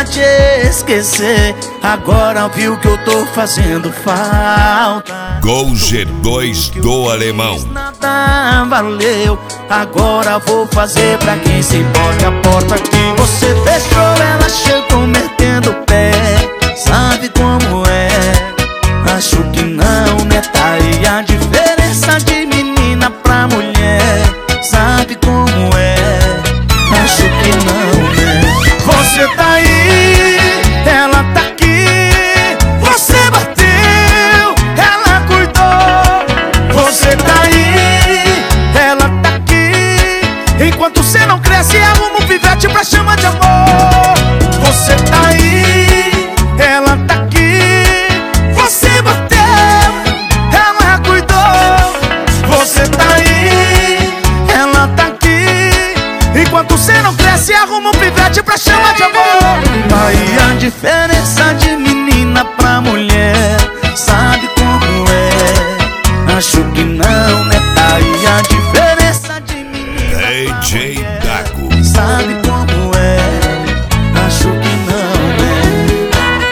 pra te esquecer. Agora viu que eu tô fazendo falta. Gol G2 do Alemão. Nada valeu, agora vou fazer pra quem se importa. A porta que você fechou, ela chegou metendo o pé. Sabe como é? Acho que não, né? Tá aí a diferença de menina pra mulher. Sabe como é? Acho que não, né? Você tá aí, ela tá aqui. Você bateu, ela cuidou. Você tá aí, ela tá aqui. Enquanto você não cresce, arruma um pivete pra chamar de amor. Você tá aí, ela tá aqui. Você bateu, ela cuidou. Você tá aí, ela tá aqui. Enquanto você não cresce, arruma um pivete pra chamar de amor. Aí a diferença de menina pra mulher. Sabe como é? Acho que não, né? Tá aí a diferença de menina pra DJ mulher. Dago. Sabe como é? Acho que não, né?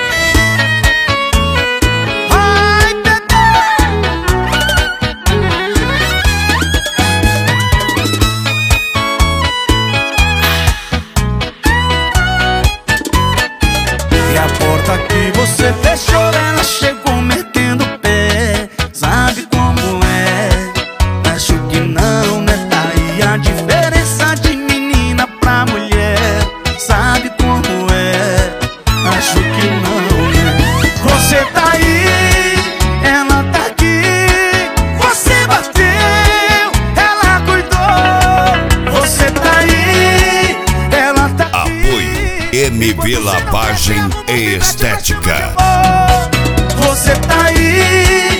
Ai, e a porta que você fechou, ela chegou metendo o pé. Sabe como é? Acho que não, né? Tá aí a diferença de menina pra mulher. Sabe como é? Acho que não, né? Você tá aí, ela tá aqui. Você bateu, ela cuidou. Você tá aí, ela tá aqui. Apoio MV Lavagem e Estética. Você tá aí,